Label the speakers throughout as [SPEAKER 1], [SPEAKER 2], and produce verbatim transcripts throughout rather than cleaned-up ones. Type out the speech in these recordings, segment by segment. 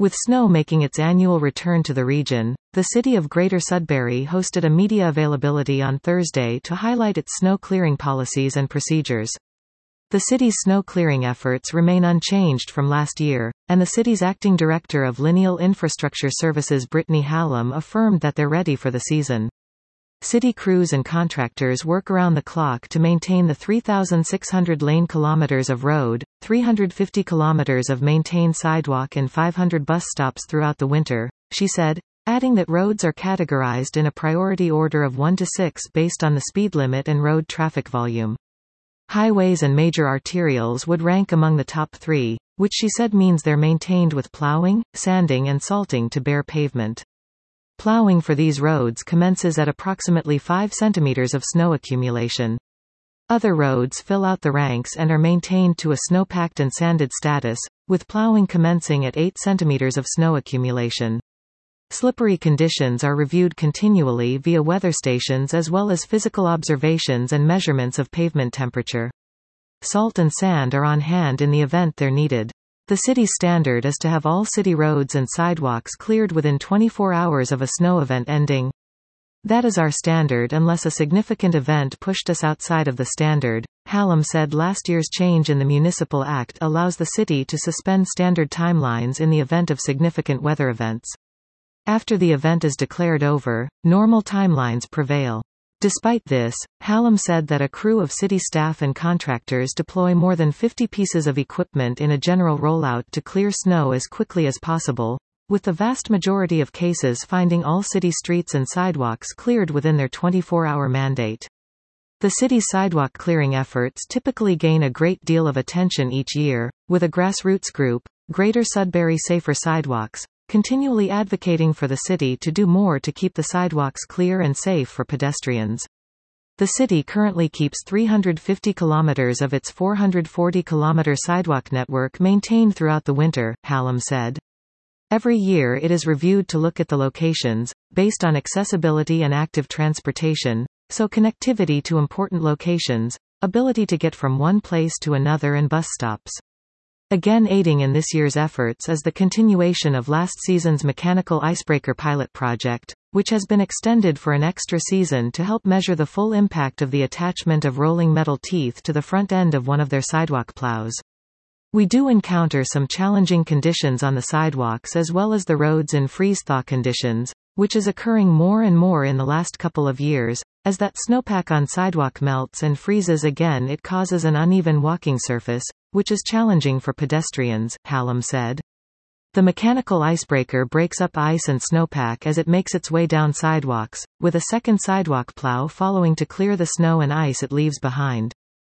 [SPEAKER 1] With snow making its annual return to the region, the city of Greater Sudbury hosted a media availability on Thursday to highlight its snow clearing policies and procedures. The city's snow clearing efforts remain unchanged from last year, and the city's acting director of Lineal Infrastructure Services Brittany Hallam affirmed that they're ready for the season. City crews and contractors work around the clock to maintain the three thousand six hundred lane kilometers of road, three hundred fifty kilometers of maintained sidewalk and five hundred bus stops throughout the winter, she said, adding that roads are categorized in a priority order of one to six based on the speed limit and road traffic volume. Highways and major arterials would rank among the top three, which she said means they're maintained with plowing, sanding and salting to bare pavement. Plowing for these roads commences at approximately five centimeters of snow accumulation. Other roads fill out the ranks and are maintained to a snow-packed and sanded status, with plowing commencing at eight centimeters of snow accumulation. Slippery conditions are reviewed continually via weather stations as well as physical observations and measurements of pavement temperature. Salt and sand are on hand in the event they're needed. The city's standard is to have all city roads and sidewalks cleared within twenty-four hours of a snow event ending. That is our standard unless a significant event pushed us outside of the standard, Hallam said. Last year's change in the Municipal Act allows the city to suspend standard timelines in the event of significant weather events. After the event is declared over, normal timelines prevail. Despite this, Hallam said that a crew of city staff and contractors deploy more than fifty pieces of equipment in a general rollout to clear snow as quickly as possible, with the vast majority of cases finding all city streets and sidewalks cleared within their twenty-four hour mandate. The city's sidewalk clearing efforts typically gain a great deal of attention each year, with a grassroots group, Greater Sudbury Safer Sidewalks, continually advocating for the city to do more to keep the sidewalks clear and safe for pedestrians. The city currently keeps three hundred fifty kilometers of its four hundred forty kilometer sidewalk network maintained throughout the winter, Hallam said. Every year it is reviewed to look at the locations, based on accessibility and active transportation, so connectivity to important locations, ability to get from one place to another and bus stops. Again, aiding in this year's efforts is the continuation of last season's Mechanical Icebreaker pilot project, which has been extended for an extra season to help measure the full impact of the attachment of rolling metal teeth to the front end of one of their sidewalk plows. We do encounter some challenging conditions on the sidewalks as well as the roads in freeze-thaw conditions, which is occurring more and more in the last couple of years. As that snowpack on sidewalk melts and freezes again, it causes an uneven walking surface, which is challenging for pedestrians, Hallam said. The mechanical icebreaker breaks up ice and snowpack as it makes its way down sidewalks, with a second sidewalk plow following to clear the snow and ice it leaves behind.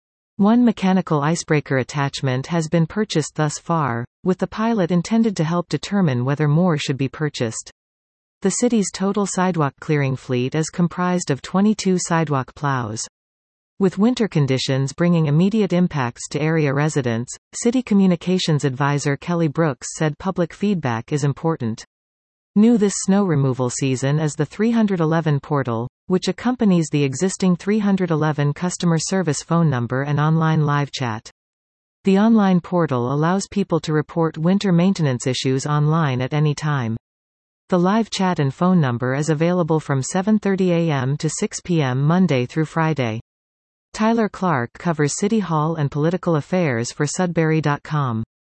[SPEAKER 1] One mechanical icebreaker attachment has been purchased thus far, with the pilot intended to help determine whether more should be purchased. The city's total sidewalk clearing fleet is comprised of twenty-two sidewalk plows. With winter conditions bringing immediate impacts to area residents, City Communications Advisor Kelly Brooks said public feedback is important. New this snow removal season is the three eleven portal, which accompanies the existing three eleven customer service phone number and online live chat. The online portal allows people to report winter maintenance issues online at any time. The live chat and phone number is available from seven thirty a m to six p m Monday through Friday. Tyler Clark covers City Hall and political affairs for Sudbury dot com.